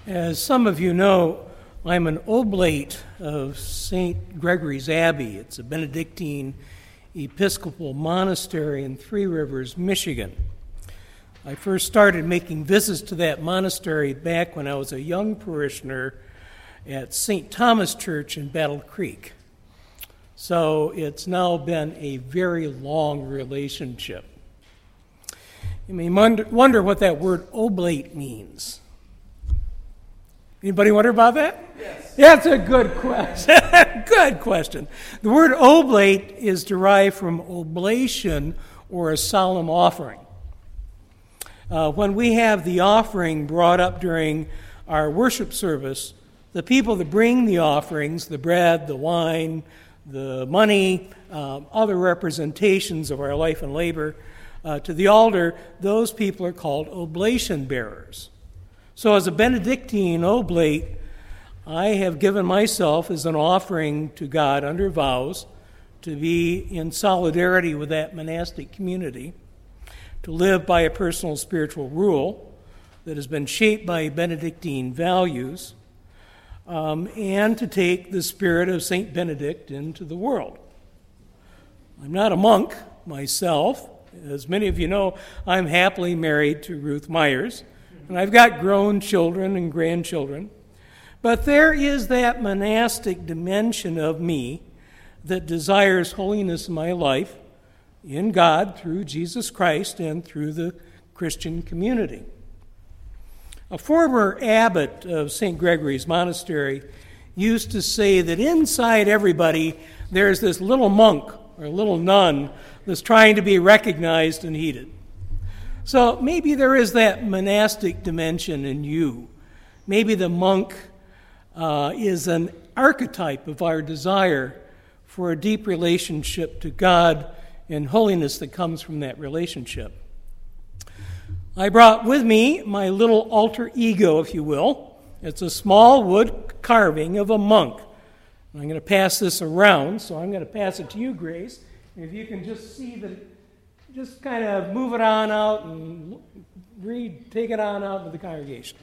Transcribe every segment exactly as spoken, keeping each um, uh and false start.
As some of you know, I'm an oblate of Saint Gregory's Abbey. It's a Benedictine Episcopal monastery in Three Rivers, Michigan. I first started making visits to that monastery back when I was a young parishioner at Saint Thomas Church in Battle Creek. So it's now been a very long relationship. You may wonder, wonder what that word oblate means. Anybody wonder about that? Yes. That's a good question. Good question. The word oblate is derived from oblation, or a solemn offering. Uh, when we have the offering brought up during our worship service, the people that bring the offerings, the bread, the wine, the money, um, other representations of our life and labor, uh, to the altar, those people are called oblation bearers. So as a Benedictine oblate, I have given myself as an offering to God under vows to be in solidarity with that monastic community, to live by a personal spiritual rule that has been shaped by Benedictine values, um, and to take the spirit of Saint Benedict into the world. I'm not a monk myself. As many of you know, I'm happily married to Ruth Myers, and I've got grown children and grandchildren. But there is that monastic dimension of me that desires holiness in my life in God through Jesus Christ and through the Christian community. A former abbot of Saint Gregory's Monastery used to say that inside everybody there's this little monk or little nun that's trying to be recognized and heeded. So maybe there is that monastic dimension in you. Maybe the monk uh, is an archetype of our desire for a deep relationship to God and holiness that comes from that relationship. I brought with me my little alter ego, if you will. It's a small wood carving of a monk. I'm going to pass this around, so I'm going to pass it to you, Grace. If you can just see that, just kind of move it on out and read, take it on out to the congregation.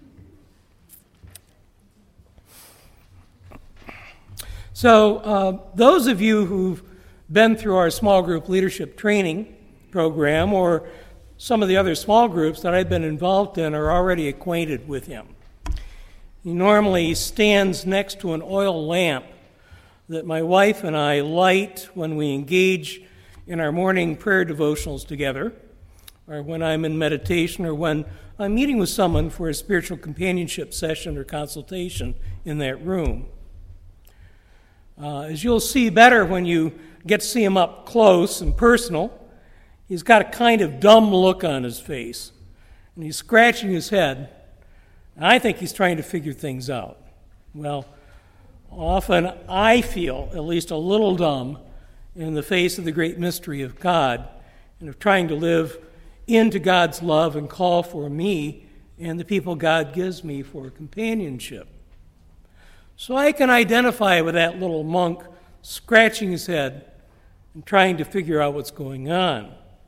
So uh, those of you who've been through our small group leadership training program, or some of the other small groups that I've been involved in, are already acquainted with him. He normally stands next to an oil lamp that my wife and I light when we engage in our morning prayer devotionals together, or when I'm in meditation, or when I'm meeting with someone for a spiritual companionship session or consultation in that room. Uh, as you'll see better when you get to see him up close and personal, he's got a kind of dumb look on his face, and he's scratching his head. And I think he's trying to figure things out. Well, often I feel at least a little dumb in the face of the great mystery of God and of trying to live into God's love and call for me and the people God gives me for companionship. So I can identify with that little monk scratching his head and trying to figure out what's going on.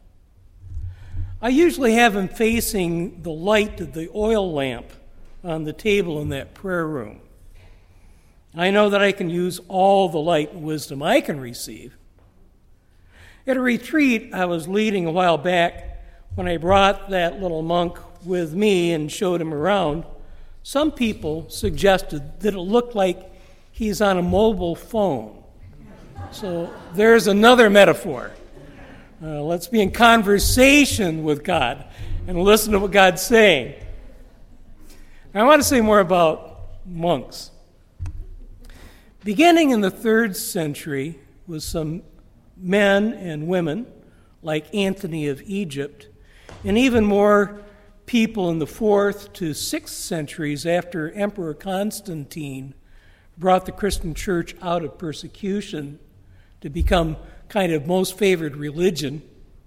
I usually have him facing the light of the oil lamp on the table in that prayer room. I know that I can use all the light and wisdom I can receive. At a retreat I was leading a while back, when I brought that little monk with me and showed him around, some people suggested that it looked like he's on a mobile phone. So there's another metaphor. Uh, let's be in conversation with God and listen to what God's saying. I want to say more about monks. Beginning in the third century, with some men and women like Anthony of Egypt, and even more people in the fourth to sixth centuries after Emperor Constantine brought the Christian church out of persecution to become kind of most favored religion.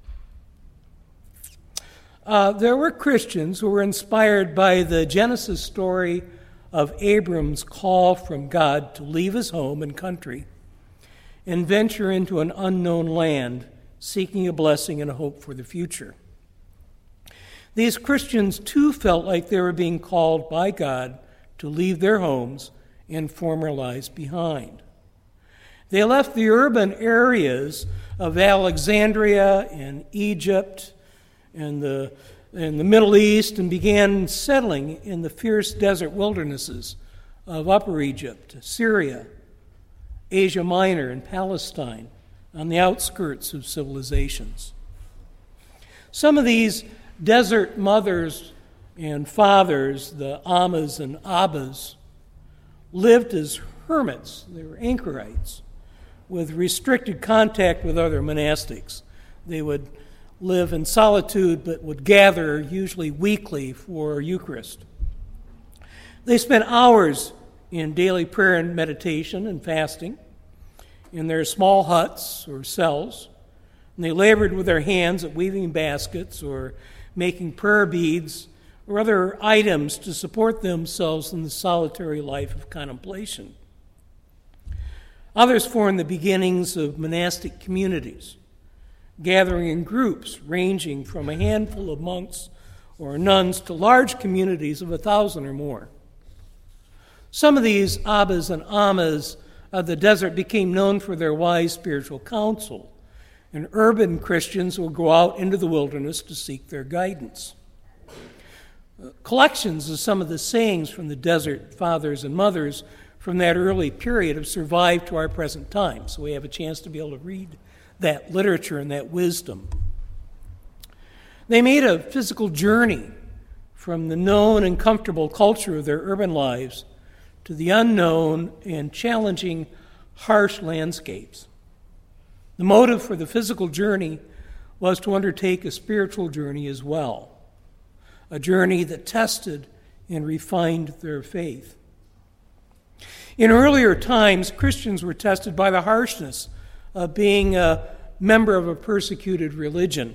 Uh, there were Christians who were inspired by the Genesis story of Abram's call from God to leave his home and country and venture into an unknown land, seeking a blessing and a hope for the future. These Christians too felt like they were being called by God to leave their homes and former lives behind. They left the urban areas of Alexandria and Egypt and the, and the Middle East and began settling in the fierce desert wildernesses of Upper Egypt, Syria, Asia Minor, and Palestine, on the outskirts of civilizations. Some of these desert mothers and fathers, the Ammas and Abbas, lived as hermits. They were anchorites with restricted contact with other monastics. They would live in solitude but would gather usually weekly for Eucharist. They spent hours in daily prayer and meditation and fasting in their small huts or cells, and they labored with their hands at weaving baskets or making prayer beads or other items to support themselves in the solitary life of contemplation. Others formed the beginnings of monastic communities, gathering in groups ranging from a handful of monks or nuns to large communities of a thousand or more. Some of these Abbas and Ammas of the desert became known for their wise spiritual counsel, and urban Christians will go out into the wilderness to seek their guidance. Collections of some of the sayings from the desert fathers and mothers from that early period have survived to our present time, so we have a chance to be able to read that literature and that wisdom. They made a physical journey from the known and comfortable culture of their urban lives to the unknown and challenging, harsh landscapes. The motive for the physical journey was to undertake a spiritual journey as well, a journey that tested and refined their faith. In earlier times, Christians were tested by the harshness of being a member of a persecuted religion.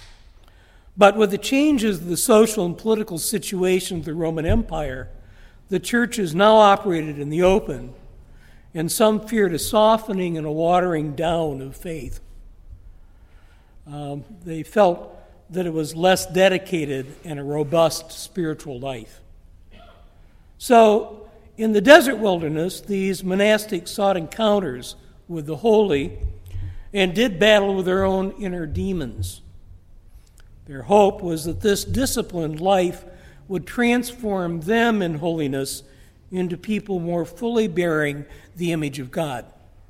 But with the changes of the social and political situation of the Roman Empire, the churches now operated in the open, and some feared a softening and a watering down of faith. Um, they felt that it was less dedicated and a robust spiritual life. So, in the desert wilderness, these monastics sought encounters with the holy and did battle with their own inner demons. Their hope was that this disciplined life would transform them in holiness into people more fully bearing the image of God.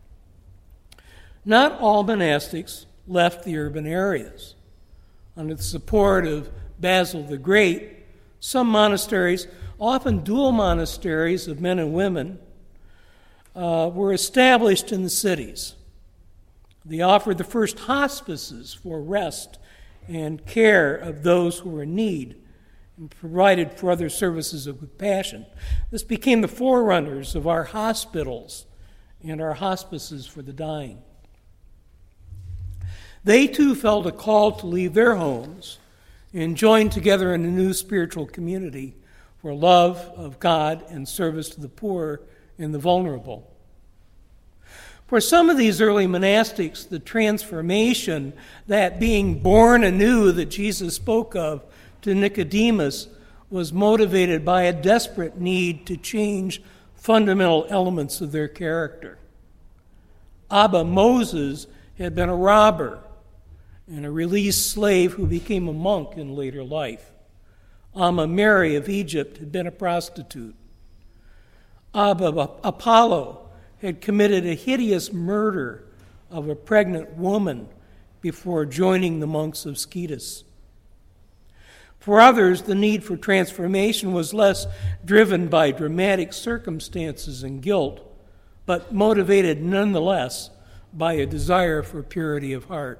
Not all monastics left the urban areas. Under the support of Basil the Great, some monasteries, often dual monasteries of men and women, uh, were established in the cities. They offered the first hospices for rest and care of those who were in need, and provided for other services of compassion. This became the forerunners of our hospitals and our hospices for the dying. They too felt a call to leave their homes and join together in a new spiritual community for love of God and service to the poor and the vulnerable. For some of these early monastics, the transformation, that being born anew that Jesus spoke of to Nicodemus, was motivated by a desperate need to change fundamental elements of their character. Abba Moses had been a robber and a released slave who became a monk in later life. Amma Mary of Egypt had been a prostitute. Abba Apollo had committed a hideous murder of a pregnant woman before joining the monks of Scetis. For others, the need for transformation was less driven by dramatic circumstances and guilt, but motivated nonetheless by a desire for purity of heart.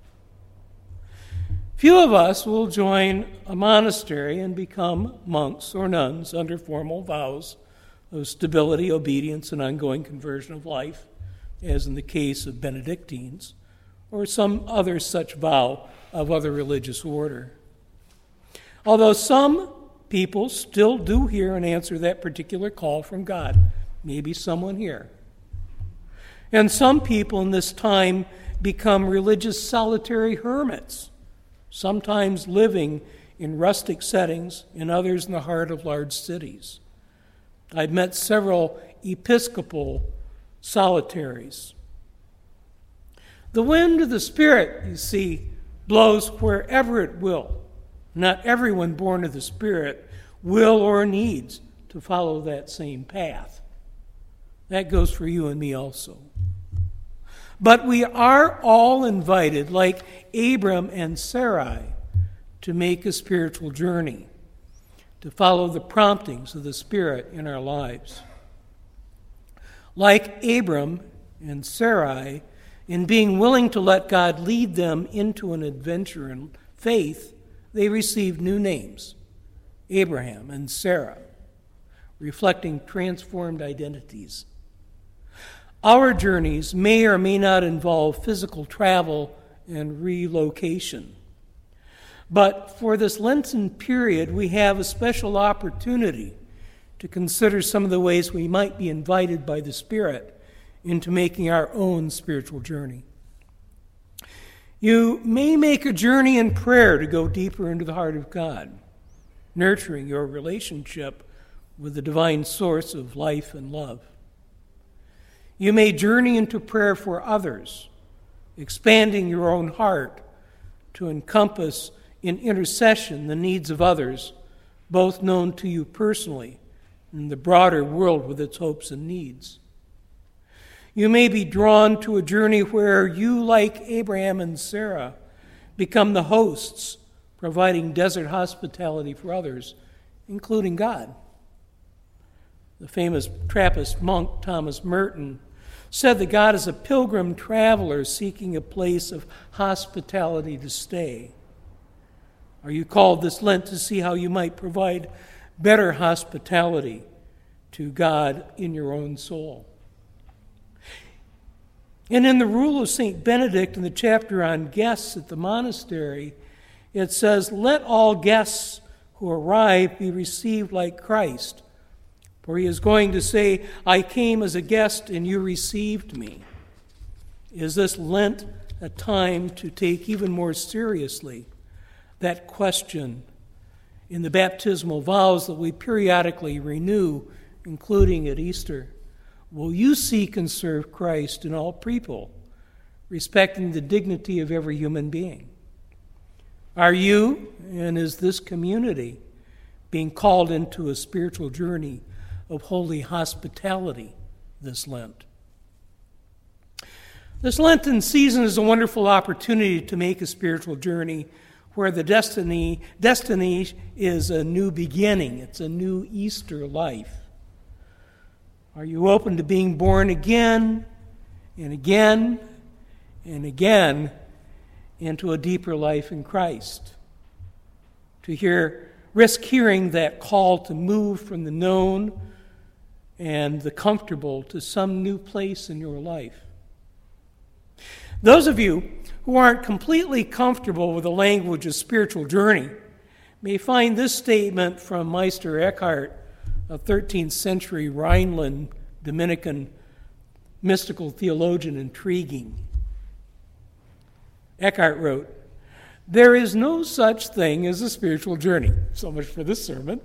Few of us will join a monastery and become monks or nuns under formal vows of stability, obedience, and ongoing conversion of life, as in the case of Benedictines, or some other such vow of other religious order. Although some people still do hear and answer that particular call from God, maybe someone here. And some people in this time become religious solitary hermits, sometimes living in rustic settings and others in the heart of large cities. I've met several Episcopal solitaries. The wind of the Spirit, you see, blows wherever it will. Not everyone born of the Spirit will or needs to follow that same path. That goes for you and me also. But we are all invited, like Abram and Sarai, to make a spiritual journey, to follow the promptings of the Spirit in our lives. Like Abram and Sarai, in being willing to let God lead them into an adventure in faith, they received new names, Abraham and Sarah, reflecting transformed identities. Our journeys may or may not involve physical travel and relocation. But for this Lenten period, we have a special opportunity to consider some of the ways we might be invited by the Spirit into making our own spiritual journey. You may make a journey in prayer to go deeper into the heart of God, nurturing your relationship with the divine source of life and love. You may journey into prayer for others, expanding your own heart to encompass in intercession the needs of others, both known to you personally and the broader world with its hopes and needs. You may be drawn to a journey where you, like Abraham and Sarah, become the hosts, providing desert hospitality for others, including God. The famous Trappist monk Thomas Merton said that God is a pilgrim traveler seeking a place of hospitality to stay. Are you called this Lent to see how you might provide better hospitality to God in your own soul? And in the rule of Saint Benedict in the chapter on guests at the monastery, it says, "Let all guests who arrive be received like Christ. For he is going to say, I came as a guest and you received me." Is this Lent a time to take even more seriously that question in the baptismal vows that we periodically renew, including at Easter? Will you seek and serve Christ in all people, respecting the dignity of every human being? Are you, and is this community, being called into a spiritual journey of holy hospitality this Lent? This Lenten season is a wonderful opportunity to make a spiritual journey where the destiny, destiny is a new beginning. It's a new Easter life. Are you open to being born again and again and again into a deeper life in Christ? To hear, risk hearing that call to move from the known and the comfortable to some new place in your life. Those of you who aren't completely comfortable with the language of spiritual journey may find this statement from Meister Eckhart, a thirteenth century Rhineland Dominican mystical theologian, intriguing. Eckhart wrote, "There is no such thing as a spiritual journey." So much for this sermon.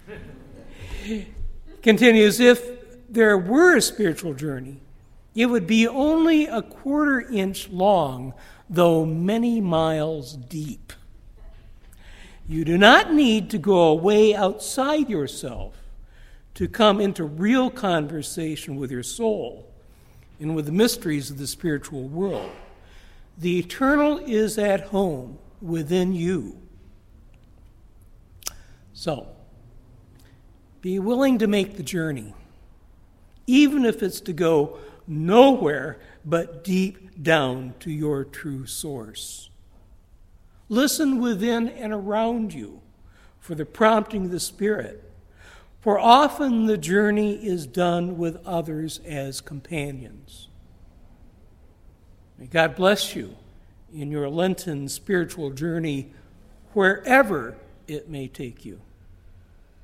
Continues, "If there were a spiritual journey, it would be only a quarter inch long, though many miles deep. You do not need to go away outside yourself to come into real conversation with your soul and with the mysteries of the spiritual world. The eternal is at home within you." So, be willing to make the journey, even if it's to go nowhere but deep down to your true source. Listen within and around you for the prompting of the Spirit, for often the journey is done with others as companions. May God bless you in your Lenten spiritual journey, wherever it may take you.